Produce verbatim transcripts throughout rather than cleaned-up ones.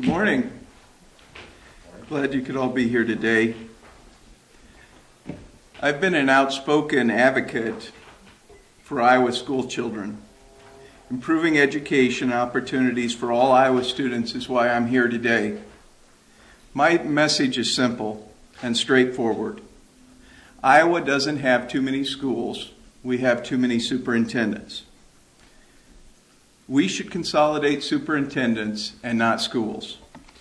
Good morning. Glad you could all be here today. I've been an outspoken advocate for Iowa school children. Improving education opportunities for all Iowa students is why I'm here today. My message is simple and straightforward. Iowa doesn't have too many schools. We have too many superintendents. We should consolidate superintendents and not schools.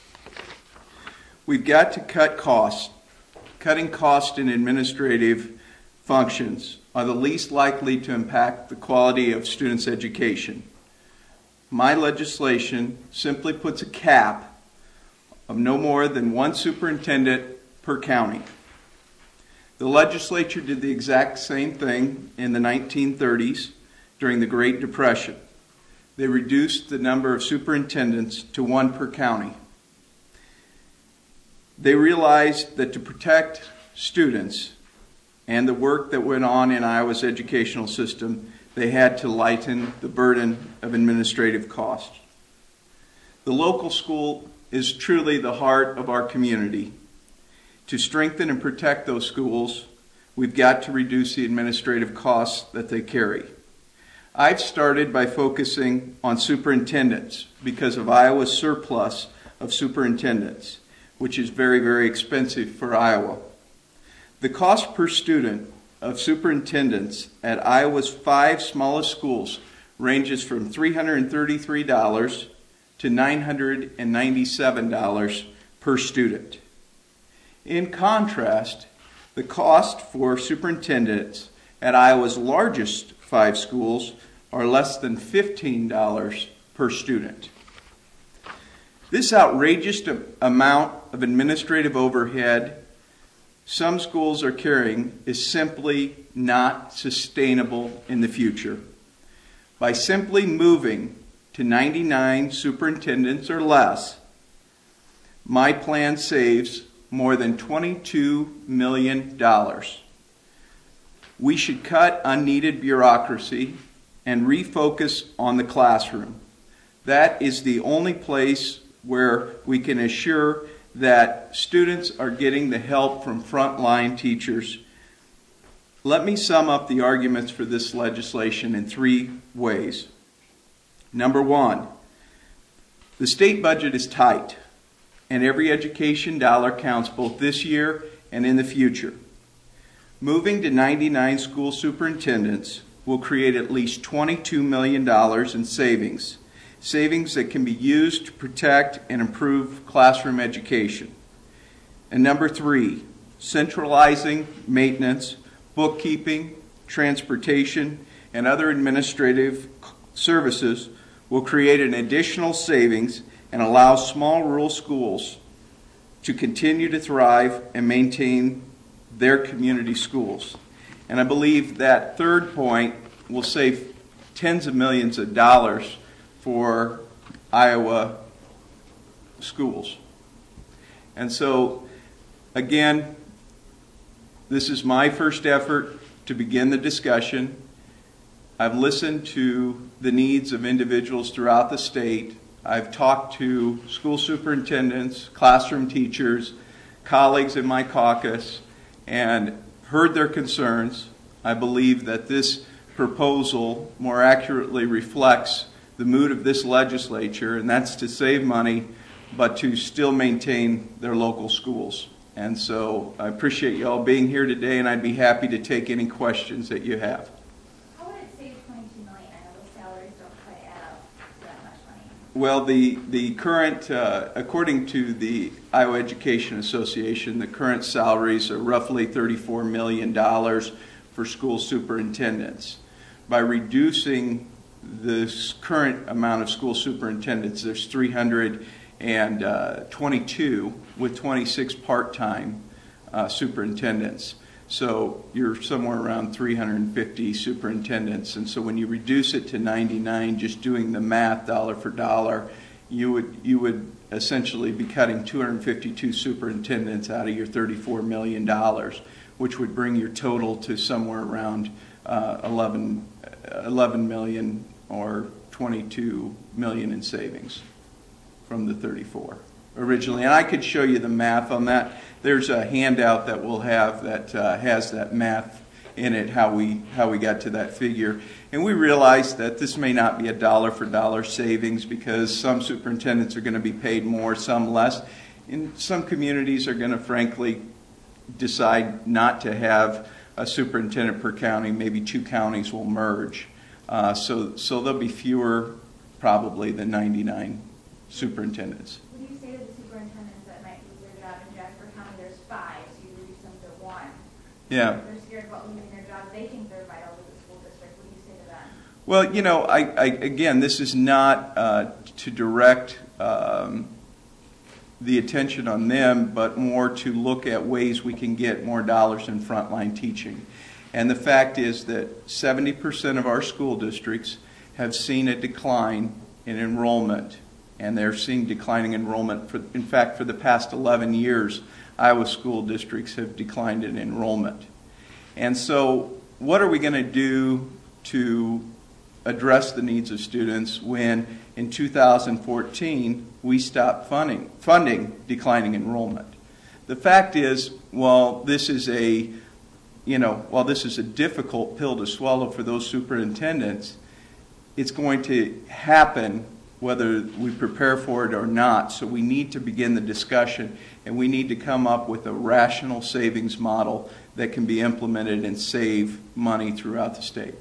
We've got to cut costs. Cutting costs in administrative functions are the least likely to impact the quality of students' education. My legislation simply puts a cap of no more than one superintendent per county. The legislature did the exact same thing in the nineteen thirties during the Great Depression. They reduced the number of superintendents to one per county. They realized that to protect students and the work that went on in Iowa's educational system, they had to lighten the burden of administrative costs. The local school is truly the heart of our community. To strengthen and protect those schools, we've got to reduce the administrative costs that they carry. I've started by focusing on superintendents because of Iowa's surplus of superintendents, which is very, very expensive for Iowa. The cost per student of superintendents at Iowa's five smallest schools ranges from three hundred thirty-three dollars to nine hundred ninety-seven dollars per student. In contrast, the cost for superintendents at Iowa's largest five schools are less than fifteen dollars per student. This outrageous amount of administrative overhead some schools are carrying is simply not sustainable in the future. By simply moving to ninety-nine superintendents or less, my plan saves more than twenty-two million dollars. We should cut unneeded bureaucracy and refocus on the classroom. That is the only place where we can assure that students are getting the help from frontline teachers. Let me sum up the arguments for this legislation in three ways. Number one, the state budget is tight, and every education dollar counts both this year and in the future. Moving to ninety-nine school superintendents will create at least twenty-two million dollars in savings, savings that can be used to protect and improve classroom education. And number three, centralizing maintenance, bookkeeping, transportation, and other administrative services will create an additional savings and allow small rural schools to continue to thrive and maintain their community schools. And I believe that third point will save tens of millions of dollars for Iowa schools. And so, again, this is my first effort to begin the discussion. I've listened to the needs of individuals throughout the state. I've talked to school superintendents, classroom teachers, colleagues in my caucus, and heard their concerns. I believe that this proposal more accurately reflects the mood of this legislature, and that's to save money, but to still maintain their local schools. And so I appreciate you all being here today, and I'd be happy to take any questions that you have. How would it save twenty-two million dollars? I know those salaries don't quite add up to that much money. Well, the, the current, uh, according to the Iowa Education Association, the current salaries are roughly thirty-four million dollars for school superintendents. By reducing this current amount of school superintendents, there's three hundred twenty-two with twenty-six part-time uh, superintendents. So you're somewhere around three hundred fifty superintendents. And so when you reduce it to ninety-nine, just doing the math dollar for dollar, you would you would essentially be cutting two hundred fifty-two superintendents out of your thirty-four million dollars, which would bring your total to somewhere around uh, eleven, eleven million or twenty-two million in savings from the thirty-four. originally. And I could show you the math on that. There's a handout that we'll have that uh, has that math in it, how we how we got to that figure. And we realized that this may not be a dollar for dollar savings because some superintendents are going to be paid more, some less. And some communities are going to frankly decide not to have a superintendent per county. Maybe two counties will merge. Uh, so so there'll be fewer probably than ninety-nine superintendents. When you say to the superintendents that might lose their job in Jasper County, there's five, so you reduce them to one. Yeah. They're scared about losing their job. They think they're vital to the school district. What do you say to them? Well, you know, I, I again, this is not uh, to direct um, the attention on them, but more to look at ways we can get more dollars in frontline teaching. And the fact is that seventy percent of our school districts have seen a decline in enrollment, and they're seeing declining enrollment. For, in fact, for the past eleven years, Iowa school districts have declined in enrollment. And so what are we going to do to address the needs of students when in two thousand fourteen we stopped funding, funding declining enrollment? The fact is, while this is a you know, while this is a difficult pill to swallow for those superintendents, it's going to happen whether we prepare for it or not. So we need to begin the discussion, and we need to come up with a rational savings model that can be implemented and save money throughout the state.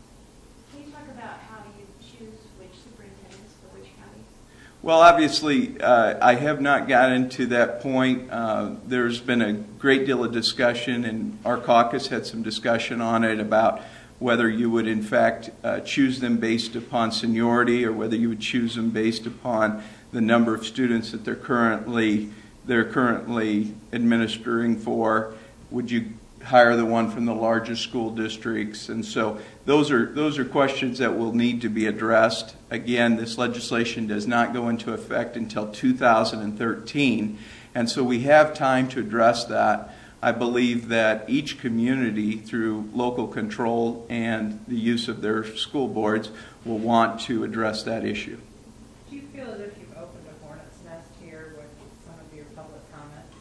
Can you talk about how you choose which superintendents for which counties? Well, obviously, uh, I have not gotten to that point. Uh, there's been a great deal of discussion, and our caucus had some discussion on it about whether you would, in fact, uh, choose them based upon seniority or whether you would choose them based upon the number of students that they're currently they're currently administering for. Would you hire the one from the largest school districts? And so those are those are questions that will need to be addressed. Again, this legislation does not go into effect until two thousand thirteen, and so we have time to address that. I believe that each community, through local control and the use of their school boards, will want to address that issue. Do you feel as if you've opened a hornet's nest here with some of your public comments?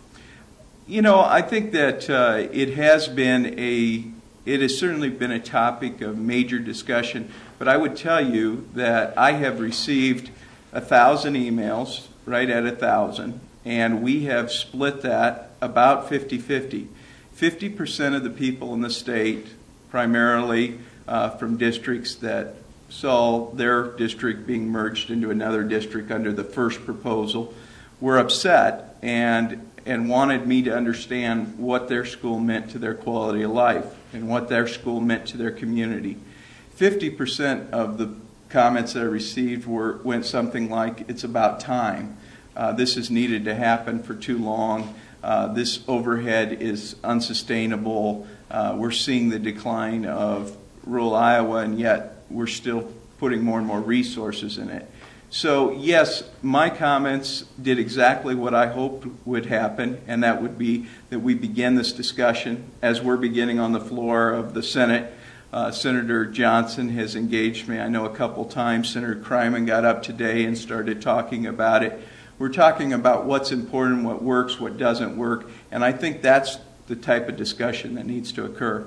You know, I think that uh, it has been a, it has certainly been a topic of major discussion, but I would tell you that I have received a thousand emails, right at a thousand, and we have split that about fifty-fifty. fifty percent of the people in the state, primarily uh, from districts that saw their district being merged into another district under the first proposal, were upset and and wanted me to understand what their school meant to their quality of life and what their school meant to their community. fifty percent of the comments that I received were went something like, "It's about time. Uh, this is needed to happen for too long. Uh, this overhead is unsustainable. Uh, we're seeing the decline of rural Iowa, and yet we're still putting more and more resources in it." So yes, my comments did exactly what I hoped would happen, and that would be that we begin this discussion as we're beginning on the floor of the Senate. Uh, Senator Johnson has engaged me, I know, a couple times. Senator Kryman got up today and started talking about it. We're talking about what's important, what works, what doesn't work, and I think that's the type of discussion that needs to occur.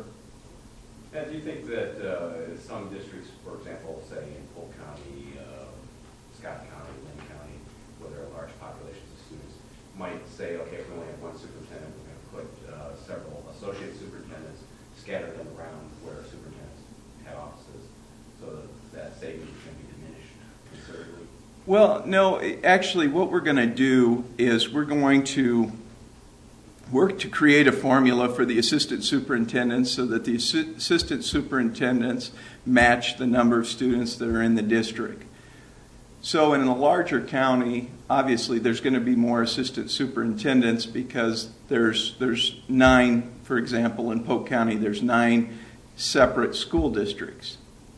And do you think that uh, some districts, for example, say in Polk County, uh, Scott County, Lynn County, where there are large populations of students, might say, okay, if we only have one superintendent, we're going to put uh, several associate superintendents, scatter them around where superintendents have offices, so that, that savings can be diminished considerably? Well, no, actually what we're going to do is we're going to work to create a formula for the assistant superintendents so that the assi- assistant superintendents match the number of students that are in the district. So in a larger county, obviously there's going to be more assistant superintendents because there's there's nine, for example, in Polk County, there's nine separate school districts.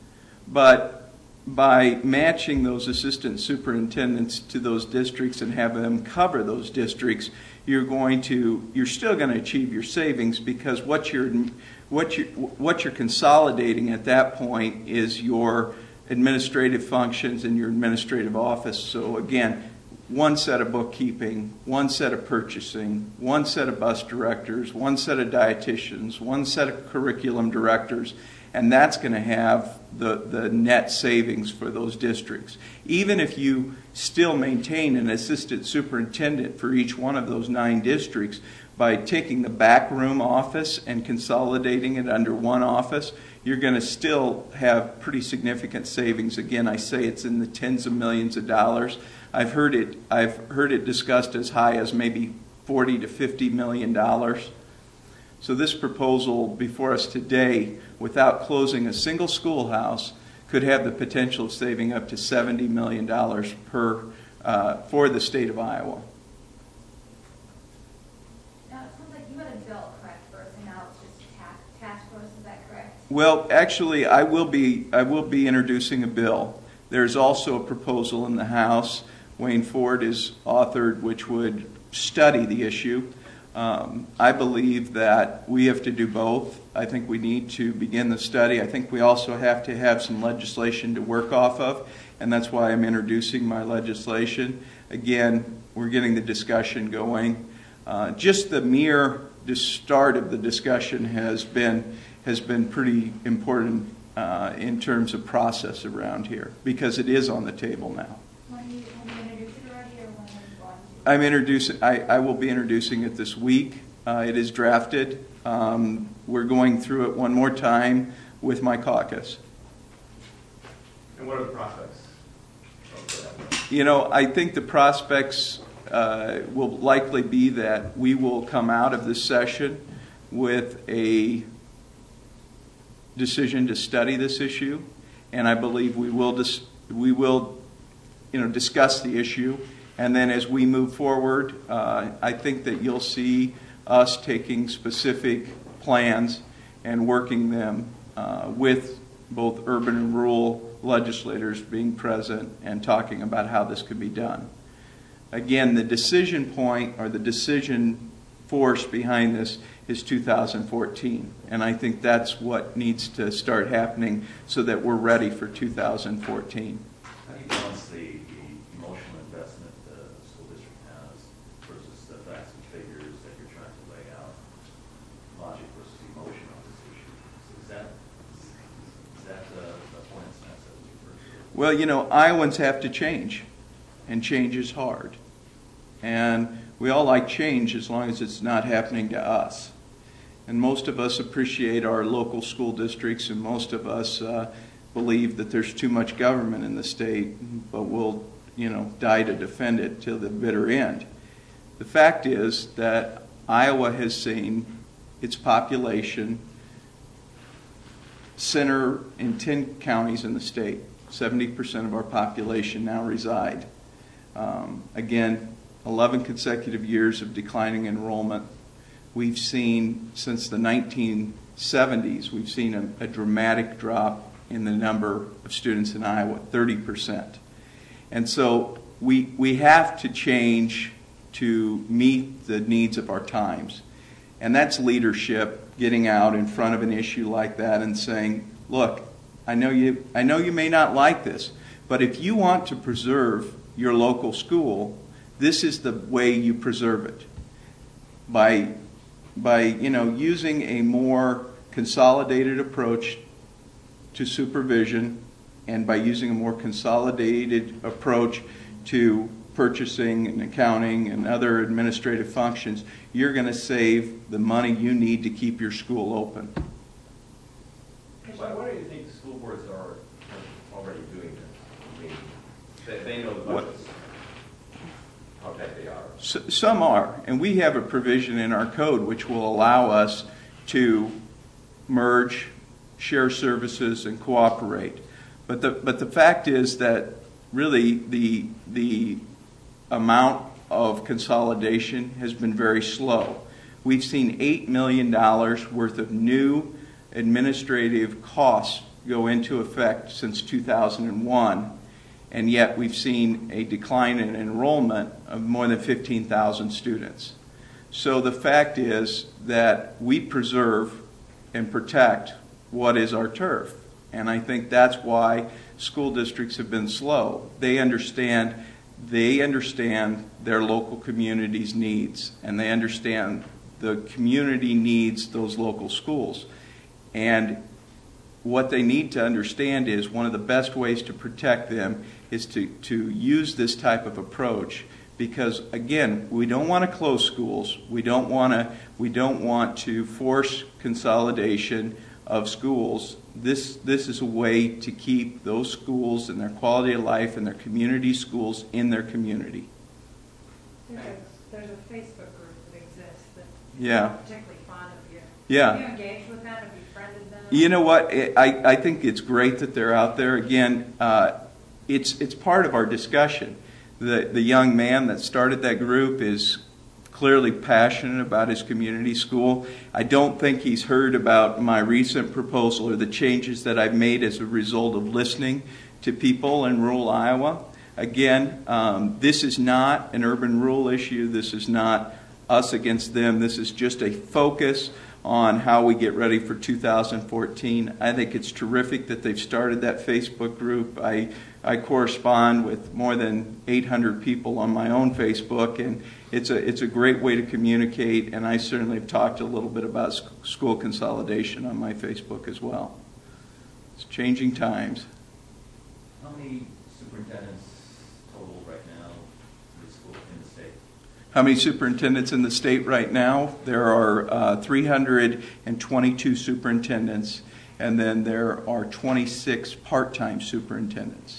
But by matching those assistant superintendents to those districts and having them cover those districts, you're going to you're still going to achieve your savings, because what you're what you what you're consolidating at that point is your administrative functions and your administrative office. So again, one set of bookkeeping, one set of purchasing, one set of bus directors, one set of dietitians, one set of curriculum directors, and that's going to have the, the net savings for those districts. Even if you still maintain an assistant superintendent for each one of those nine districts, by taking the back room office and consolidating it under one office, you're going to still have pretty significant savings. Again, I say it's in the tens of millions of dollars. I've heard it, I've heard it discussed as high as maybe forty to fifty million dollars. So this proposal before us today, without closing a single schoolhouse, could have the potential of saving up to seventy million dollars per uh, for the state of Iowa. Now, it sounds like you had a bill, correct, first, and now it's just task, task force, is that correct? Well, actually, I will be I will be introducing a bill. There's also a proposal in the House. Wayne Ford is authored, which would study the issue. Um, I believe that we have to do both. I think we need to begin the study. I think we also have to have some legislation to work off of, and that's why I'm introducing my legislation. Again, we're getting the discussion going. Uh, just the mere start of the discussion has been has been pretty important uh, in terms of process around here, because it is on the table now. When you, have you introduced it already, or when are you going to? I'm introducing. I, I will be introducing it this week. Uh, it is drafted. Um, we're going through it one more time with my caucus. And what are the prospects of that? You know, I think the prospects uh, will likely be that we will come out of this session with a decision to study this issue, and I believe we will dis- we will, you know, discuss the issue, and then as we move forward, uh, I think that you'll see us taking specific plans and working them uh, with both urban and rural legislators being present and talking about how this could be done. Again, the decision point or the decision force behind this is two thousand fourteen, and I think that's what needs to start happening so that we're ready for two thousand fourteen. How do you balance the, the emotional investment the school district has versus the facts and figures that you're trying to lay out? Logic versus emotion on this issue. Is that is that the, the point of sense that we refer to? Well, you know, Iowans have to change, and change is hard. And we all like change as long as it's not happening to us. And most of us appreciate our local school districts, and most of us uh, believe that there's too much government in the state, but we'll, you know, die to defend it till the bitter end. The fact is that Iowa has seen its population center in ten counties in the state. seventy percent of our population now reside. Um, again, eleven consecutive years of declining enrollment. We've seen, since the nineteen seventies, we've seen a, a dramatic drop in the number of students in Iowa, thirty percent. And so we, we have to change to meet the needs of our times. And that's leadership, getting out in front of an issue like that and saying, look, I know you, I know you may not like this, but if you want to preserve your local school, this is the way you preserve it. By, by you know, using a more consolidated approach to supervision, and by using a more consolidated approach to purchasing and accounting and other administrative functions, you're going to save the money you need to keep your school open. Why, why do you think school boards are already doing this? I mean, they, they know the budgets, how bad they are. S- some are, and we have a provision in our code which will allow us to merge, share services, and cooperate. But the but the fact is that really the the amount of consolidation has been very slow. We've seen eight million dollars worth of new administrative costs go into effect since two thousand one, and yet we've seen a decline in enrollment of more than fifteen thousand students. So the fact is that we preserve and protect what is our turf. And I think that's why school districts have been slow. They understand they understand their local community's needs, and they understand the community needs those local schools. And what they need to understand is one of the best ways to protect them is to, to use this type of approach, because again, we don't want to close schools. We don't want to we don't want to force consolidation of schools. This this is a way to keep those schools and their quality of life and their community schools in their community. There's a, there's a Facebook group that exists that Yeah. I'm particularly fond of you. Yeah. Have you engaged with them? Have you friended them? You know what? I, I think it's great that they're out there. Again, uh, it's it's part of our discussion. The the young man that started that group is clearly passionate about his community school. I don't think he's heard about my recent proposal or the changes that I've made as a result of listening to people in rural Iowa. Again, um, this is not an urban-rural issue. This is not us against them. This is just a focus on how we get ready for two thousand fourteen. I think it's terrific that they've started that Facebook group. I I correspond with more than eight hundred people on my own Facebook, and it's a it's a great way to communicate, and I certainly have talked a little bit about sc- school consolidation on my Facebook as well. It's changing times. How many superintendents total right now in the school in the state? How many superintendents in the state right now? There are uh, three hundred twenty-two superintendents, and then there are twenty-six part-time superintendents.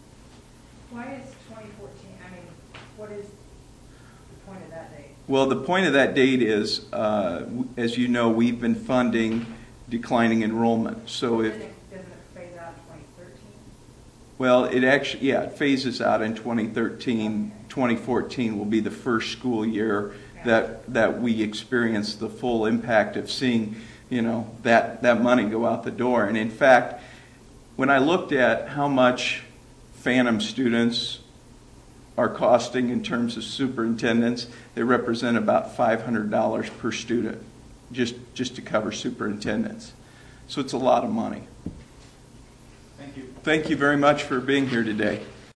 Why is twenty fourteen, I mean, what is the point of that date? Well, the point of that date is, uh, w- as you know, we've been funding declining enrollment. So if, Doesn't it, doesn't it phase out in twenty thirteen? well, it actually, yeah, it phases out in twenty thirteen. twenty fourteen will be the first school year that that we experience the full impact of seeing, you know, that, that money go out the door. And in fact, when I looked at how much Phantom students are costing in terms of superintendents, they represent about five hundred dollars per student just, just to cover superintendents. So it's a lot of money. Thank you. Thank you very much for being here today.